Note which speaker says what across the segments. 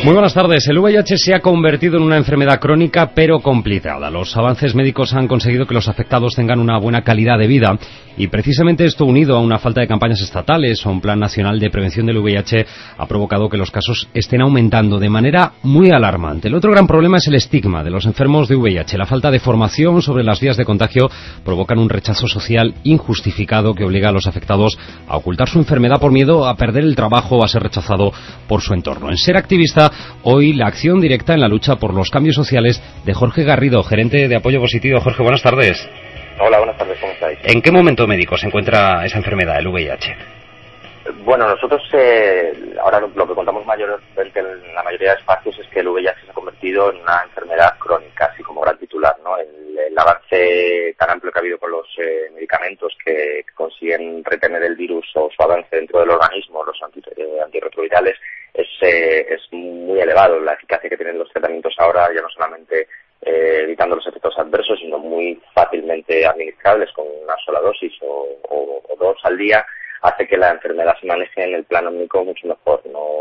Speaker 1: Muy buenas tardes. El VIH se ha convertido en una enfermedad crónica pero complicada. Los avances médicos han conseguido que los afectados tengan una buena calidad de vida y precisamente esto, unido a una falta de campañas estatales o un plan nacional de prevención del VIH, ha provocado que los casos estén aumentando de manera muy alarmante. El otro gran problema es el estigma de los enfermos de VIH. La falta de formación sobre las vías de contagio provocan un rechazo social injustificado que obliga a los afectados a ocultar su enfermedad por miedo a perder el trabajo o a ser rechazado por su entorno. En Ser Activista, hoy la acción directa en la lucha por los cambios sociales de Jorge Garrido, gerente de Apoyo Positivo. Jorge, buenas tardes.
Speaker 2: Hola, buenas tardes, ¿cómo estáis?
Speaker 1: ¿En qué momento médico se encuentra esa enfermedad, el VIH?
Speaker 2: Bueno, nosotros ahora lo que contamos mayormente en la mayoría de espacios es que el VIH se ha convertido en una enfermedad crónica, así como gran titular, ¿no? El avance tan amplio que ha habido con los medicamentos que consiguen retener el virus o su avance dentro del organismo, los antirretrovirales, es muy elevado. La eficacia que tienen los tratamientos ahora, ya no solamente evitando los efectos adversos, sino muy fácilmente administrables con una sola dosis o dos al día, hace que la enfermedad se maneje en el plano médico mucho mejor.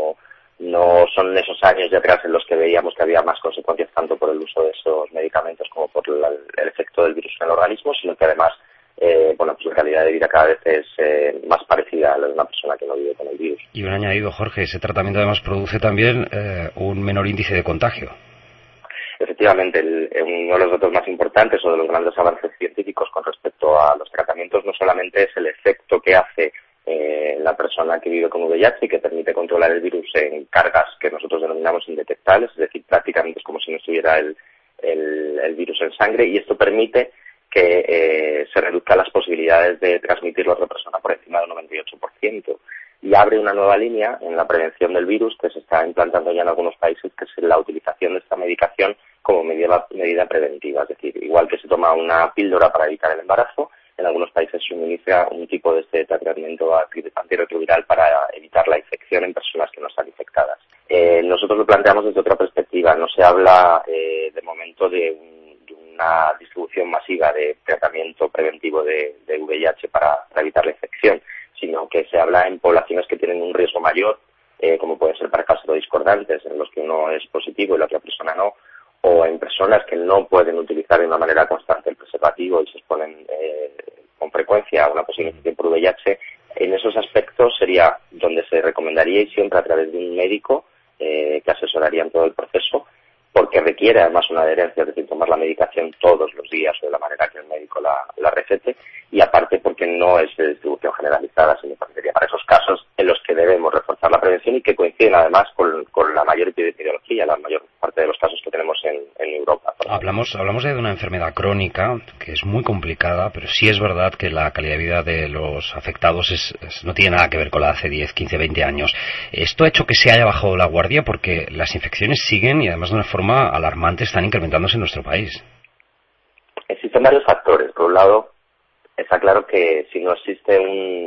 Speaker 2: No son esos años de atrás en los que veíamos que había más consecuencias tanto por el uso de esos medicamentos como por el efecto del virus en el organismo, sino que además pues la calidad de vida cada vez es más parecida a la de una persona que no vive con el virus.
Speaker 1: Y un añadido, Jorge, ese tratamiento además produce también un menor índice de contagio.
Speaker 2: Efectivamente, uno de los datos más importantes o de los grandes avances científicos con respecto a los tratamientos no solamente es el efecto que hace la persona que vive con VIH y que permite controlar el virus en cargas que nosotros denominamos indetectables, es decir, prácticamente es como si no estuviera el virus en sangre, y esto permite que se reduzcan las posibilidades de transmitirlo a otra persona por encima del 98%. Y abre una nueva línea en la prevención del virus que se está implantando ya en algunos países, que es la utilización de esta medicación como medida preventiva. Es decir, igual que se toma una píldora para evitar el embarazo, en algunos países se suministra un tipo de este tratamiento antirretroviral para evitar la infección en personas que no están infectadas. Nosotros lo planteamos desde otra perspectiva. No se habla de momento de una distribución masiva de tratamiento preventivo de VIH para evitar la infección, sino que se habla en poblaciones que tienen un riesgo mayor, como pueden ser parejas discordantes, en los que uno es positivo y la otra persona no, o en personas que no pueden utilizar de una manera constante el preservativo y se exponen con frecuencia a una posible infección por VIH. En esos aspectos sería donde se recomendaría, y siempre a través de un médico que asesoraría en todo el proceso, porque requiere además una adherencia, es decir, tomar la medicación todos los días o de la manera que el médico la recete, y aparte porque no es de distribución generalizada, sino que para esos casos en los que debemos reforzar la prevención y que coinciden además con la mayor epidemiología, la mayor parte de los casos que tenemos en Europa.
Speaker 1: Hablamos de una enfermedad crónica que es muy complicada, pero sí es verdad que la calidad de vida de los afectados no tiene nada que ver con la de hace 10, 15, 20 años. Esto ha hecho que se haya bajado la guardia porque las infecciones siguen y además de una forma alarmante están incrementándose en nuestro país.
Speaker 2: Existen varios factores. Por un lado, está claro que si no existe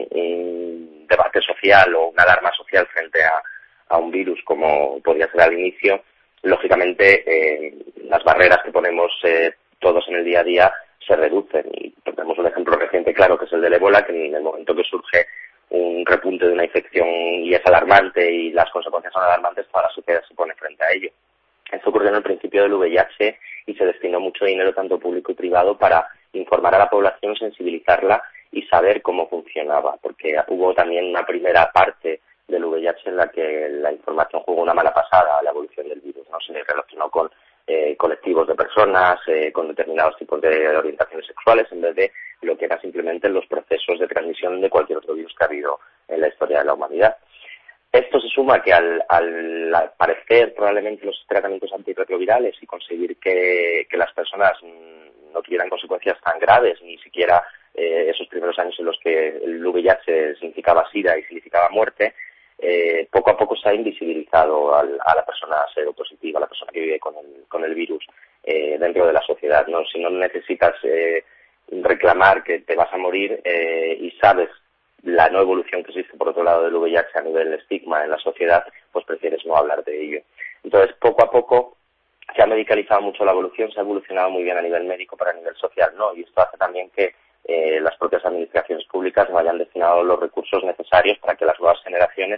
Speaker 2: un debate social o una alarma social frente a un virus como podría ser al inicio, lógicamente las barreras que ponemos todos en el día a día se reducen. Y tenemos un ejemplo reciente claro, que es el del ébola, que en el momento que surge un repunte de una infección y es alarmante y las consecuencias son alarmantes, toda la sociedad se pone frente a ello. Esto ocurrió en el principio del VIH y se destinó mucho dinero, tanto público y privado, para informar a la población, sensibilizarla y saber cómo funcionaba, porque hubo también una primera parte del VIH en la que la información jugó una mala pasada a la evolución del virus, ¿no? Se le relacionó con colectivos de personas, con determinados tipos de orientaciones sexuales, en vez de lo que eran simplemente los procesos de transmisión de cualquier otro virus que ha habido en la historia de la humanidad. Esto se suma que al aparecer probablemente los tratamientos antirretrovirales y conseguir que las personas no tuvieran consecuencias tan graves, ni siquiera esos primeros años en los que el VIH significaba SIDA y significaba muerte, poco a poco se ha invisibilizado a la persona seropositiva, a la persona que vive con el virus dentro de la sociedad, ¿no? Si no necesitas reclamar que te vas a morir y sabes la no evolución que existe por otro lado del VIH a nivel estigma en la sociedad, pues prefieres no hablar de ello. Entonces, poco a poco se ha medicalizado mucho la evolución, se ha evolucionado muy bien a nivel médico, pero a nivel social no, y esto hace también que las propias administraciones públicas no hayan destinado los recursos necesarios para que las nuevas generaciones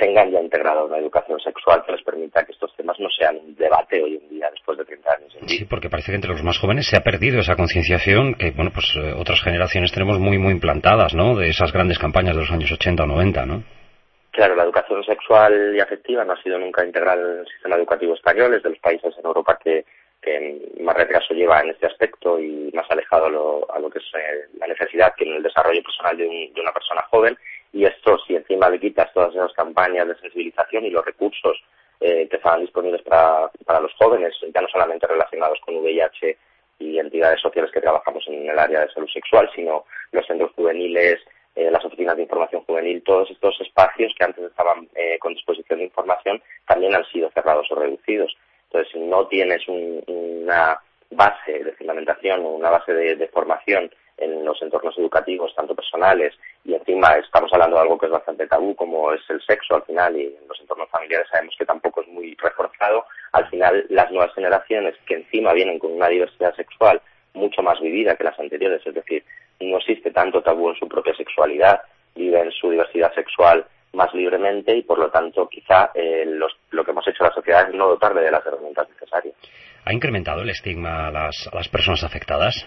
Speaker 2: tengan ya integrada una educación sexual que les permita que estos temas no sean un debate hoy en día después de 30 años.
Speaker 1: Sí, porque parece que entre los más jóvenes se ha perdido esa concienciación que, bueno, pues otras generaciones tenemos muy implantadas, ¿no? De esas grandes campañas de los años 80 o 90, ¿no?
Speaker 2: Claro, la educación sexual y afectiva no ha sido nunca integral en el sistema educativo español, es de los países en Europa que más retraso lleva en este aspecto y más alejado a lo que es la necesidad que en el desarrollo personal de una persona joven. Y esto, si encima le quitas todas esas campañas de sensibilización y los recursos que estaban disponibles para los jóvenes, ya no solamente relacionados con VIH y entidades sociales que trabajamos en el área de salud sexual, sino los centros juveniles, las oficinas de información juvenil, todos estos espacios que antes estaban con disposición de información también han sido cerrados o reducidos. Entonces, si no tienes una base de fundamentación o una base de formación en los entornos educativos, tanto personales, y encima estamos hablando de algo que es bastante tabú, como es el sexo al final, y en los entornos familiares sabemos que tampoco es muy reforzado, al final las nuevas generaciones que encima vienen con una diversidad sexual mucho más vivida que las anteriores, es decir, no existe tanto tabú en su propia sexualidad, viven su diversidad sexual más libremente y por lo tanto quizá lo que hemos hecho la sociedad es no dotarle de las herramientas necesarias.
Speaker 1: ¿Ha incrementado el estigma a las personas afectadas?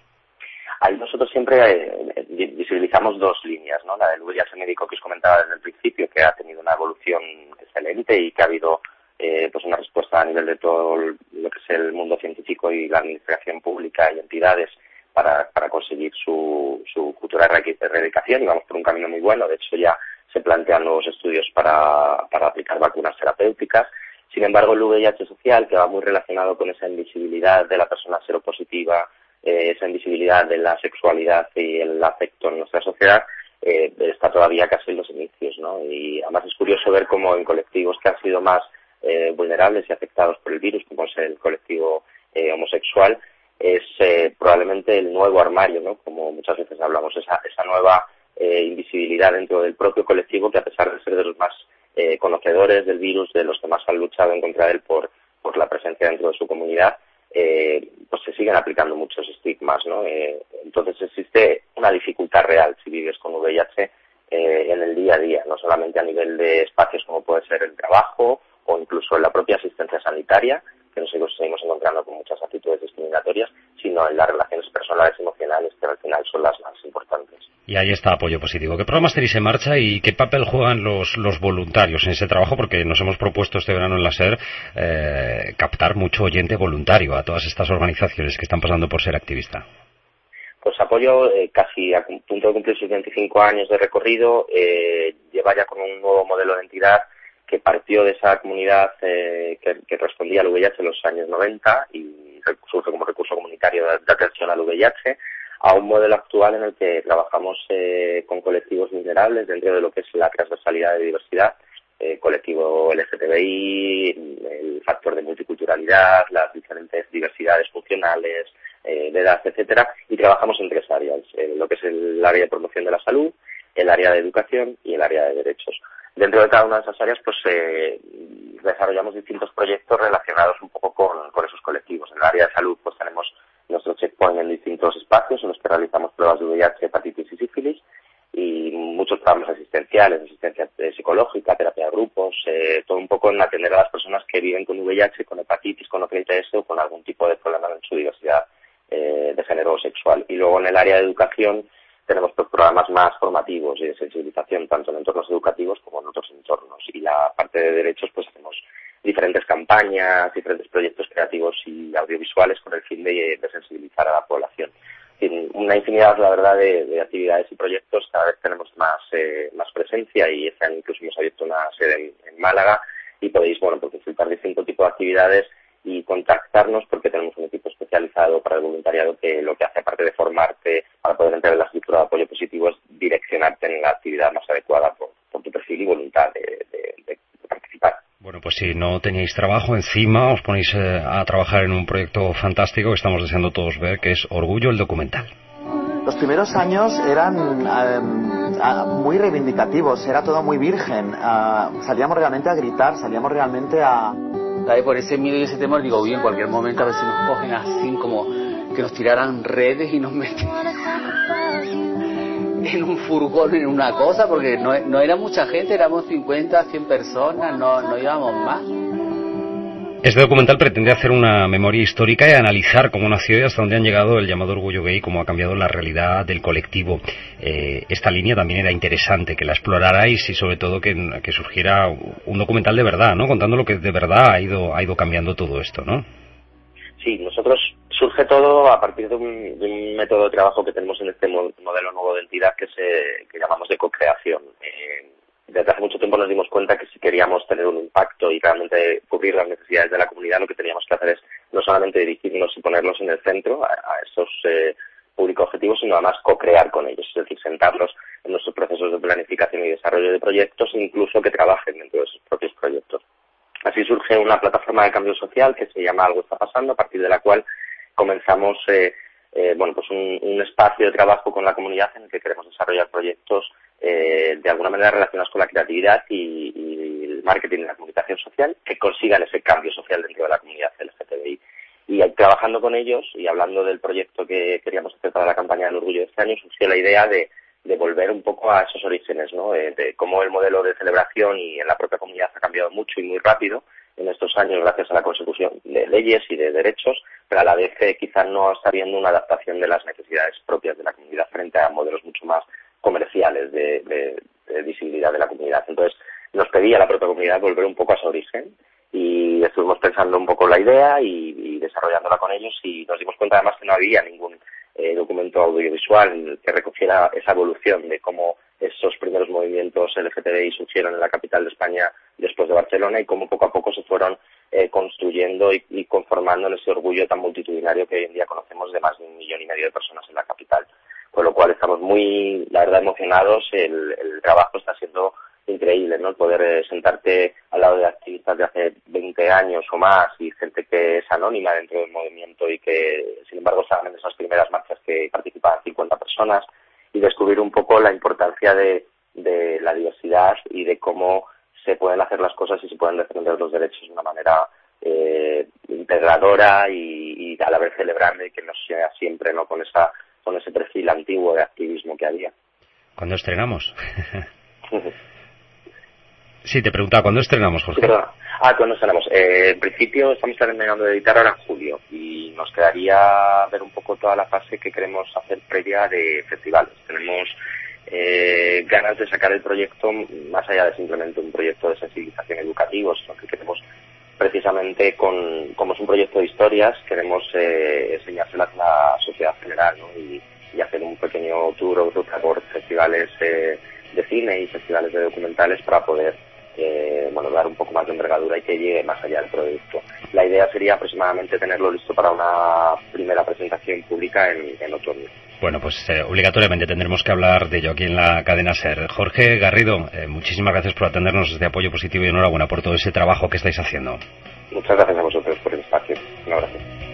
Speaker 2: Ahí nosotros siempre visibilizamos dos líneas, ¿no? La del VIH médico que os comentaba desde el principio, que ha tenido una evolución excelente y que ha habido pues una respuesta a nivel de todo lo que es el mundo científico y la administración pública y entidades para conseguir su futura erradicación, y vamos por un camino muy bueno. De hecho, ya se plantean nuevos estudios para aplicar vacunas terapéuticas. Sin embargo, el VIH social, que va muy relacionado con esa invisibilidad de la persona seropositiva, esa invisibilidad de la sexualidad y el afecto en nuestra sociedad, está todavía casi en los inicios, ¿no? Y además es curioso ver cómo en colectivos que han sido más vulnerables y afectados por el virus, como es el colectivo homosexual, es probablemente el nuevo armario, ¿no? Como muchas veces hablamos, esa nueva invisibilidad dentro del propio colectivo, que a pesar de ser de los más conocedores del virus, de los que más han luchado en contra de él por la presencia dentro de su comunidad, pues se siguen aplicando muchos estigmas, ¿no? Entonces existe una dificultad real si vives con VIH en el día a día, no solamente a nivel de espacios como puede ser el trabajo o incluso en la propia asistencia sanitaria, que nos seguimos encontrando con muchas actitudes discriminatorias, sino en las relaciones personales y emocionales, que al final son las más importantes.
Speaker 1: Y ahí está Apoyo Positivo. ¿Qué programas tenéis en marcha y qué papel juegan los voluntarios en ese trabajo? Porque nos hemos propuesto este verano en la SER captar mucho oyente voluntario a todas estas organizaciones que están pasando por ser activista.
Speaker 2: Pues Apoyo, casi a punto de cumplir sus 25 años de recorrido, lleva ya con un nuevo modelo de entidad que partió de esa comunidad que respondía al VIH en los años 90 y surge como recurso comunitario de atención al VIH, a un modelo actual en el que trabajamos con colectivos vulnerables dentro de lo que es la transversalidad de diversidad, colectivo LGTBI, el factor de multiculturalidad, las diferentes diversidades funcionales, de edad, etcétera, y trabajamos en tres áreas, lo que es el área de promoción de la salud, el área de educación y el área de derechos. Dentro de cada una de esas áreas, pues desarrollamos distintos proyectos relacionados un poco con esos colectivos. En el área de salud, pues tenemos nuestro checkpoint en distintos espacios en los que realizamos pruebas de VIH, hepatitis y sífilis, y muchos programas asistenciales, asistencia psicológica, terapia de grupos, todo un poco en atender a las personas que viven con VIH, con hepatitis, con OTS o con algún tipo de problema en su diversidad de género o sexual. Y luego en el área de educación tenemos programas más formativos y de sensibilización, tanto en entornos educativos como en otros entornos. Y la parte de derechos, pues tenemos diferentes campañas, diferentes proyectos creativos y audiovisuales con el fin de sensibilizar a la población. Una infinidad, la verdad, de actividades y proyectos. Cada vez tenemos más presencia y este año incluso hemos abierto una sede en Málaga y podéis, pues disfrutar de distintos tipos de actividades y contactarnos porque tenemos un equipo especializado para el voluntariado que lo que hace, aparte de formarte para poder entrar en la estructura de apoyo positivo, es direccionarte en la actividad más adecuada por tu perfil y voluntad de participar.
Speaker 1: Bueno, pues si no teníais trabajo, encima os ponéis a trabajar en un proyecto fantástico que estamos deseando todos ver, que es Orgullo, el documental.
Speaker 3: Los primeros años eran muy reivindicativos, era todo muy virgen. Salíamos realmente a gritar, salíamos realmente a...
Speaker 4: Por ese miedo y ese temor, digo, en cualquier momento a veces nos cogen así como que nos tiraran redes y nos meten. en un furgón, en una cosa, porque no era mucha gente, éramos 50, 100 personas, no íbamos más.
Speaker 1: Este documental pretende hacer una memoria histórica y analizar cómo nació y hasta dónde han llegado el llamado orgullo gay, cómo ha cambiado la realidad del colectivo. Esta línea también era interesante, que la explorarais y sobre todo que surgiera un documental de verdad, ¿no? Contando lo que de verdad ha ido cambiando todo esto, ¿no?
Speaker 2: Sí, nosotros surge todo a partir de un método de trabajo que tenemos en este modelo nuevo de entidad que llamamos de co-creación. Desde hace mucho tiempo nos dimos cuenta que si queríamos tener un impacto y realmente cubrir las necesidades de la comunidad, lo que teníamos que hacer es no solamente dirigirnos y ponerlos en el centro a esos públicos objetivos, sino además co-crear con ellos, es decir, sentarlos en nuestros procesos de planificación y desarrollo de proyectos, incluso que trabajen dentro de esos propios proyectos. Así surge una plataforma de cambio social que se llama Algo está pasando, a partir de la cual comenzamos pues un espacio de trabajo con la comunidad en el que queremos desarrollar proyectos de alguna manera relacionados con la creatividad y el marketing y la comunicación social que consigan ese cambio social dentro de la comunidad LGTBI. Y trabajando con ellos y hablando del proyecto que queríamos hacer para la campaña del orgullo de este año, surgió la idea de volver un poco a esos orígenes, ¿no? De cómo el modelo de celebración y en la propia comunidad ha cambiado mucho y muy rápido en estos años gracias a la consecución de leyes y de derechos, pero a la vez quizás no está habiendo una adaptación de las necesidades propias de la comunidad frente a modelos mucho más comerciales de visibilidad de la comunidad. Entonces nos pedía la propia comunidad volver un poco a su origen y estuvimos pensando un poco la idea y desarrollándola con ellos y nos dimos cuenta además que no había ningún documento audiovisual que recogiera esa evolución de cómo esos primeros movimientos LGTBI surgieron en la capital de España después de Barcelona y cómo poco a poco se fueron construyendo y conformando en ese orgullo tan multitudinario que hoy en día conocemos de más de 1,5 millones de personas en la capital. Con lo cual estamos muy, la verdad, emocionados. El trabajo está siendo increíble, ¿no? El poder sentarte al lado de activistas de hace 20 años o más y gente que es anónima dentro del movimiento y que, sin embargo, estaban en esas primeras marchas que participaban 50 personas y descubrir un poco la importancia de la diversidad y de cómo se pueden hacer las cosas y se pueden defender los derechos de una manera integradora y a la vez celebrando y que no sea siempre, ¿no? con ese perfil antiguo de activismo que había.
Speaker 1: ¿Cuándo estrenamos? Sí, te preguntaba, ¿cuándo estrenamos, Jorge?
Speaker 2: ¿Cuándo estrenamos? En principio estamos terminando de editar ahora en julio y nos quedaría ver un poco toda la fase que queremos hacer previa de festivales. Tenemos ganas de sacar el proyecto más allá de simplemente un proyecto de sensibilización educativo, sino que queremos precisamente, como es un proyecto de historias, queremos enseñárselas a la sociedad general, ¿no? y hacer un pequeño tour o ruta por festivales de cine y festivales de documentales para poder dar un poco más de envergadura y que llegue más allá del proyecto. La idea sería aproximadamente tenerlo listo para una primera presentación pública en otoño.
Speaker 1: Bueno, pues obligatoriamente tendremos que hablar de ello aquí en la cadena SER. Jorge Garrido, muchísimas gracias por atendernos de apoyo positivo y enhorabuena por todo ese trabajo que estáis haciendo.
Speaker 2: Muchas gracias a vosotros por el espacio. Un abrazo.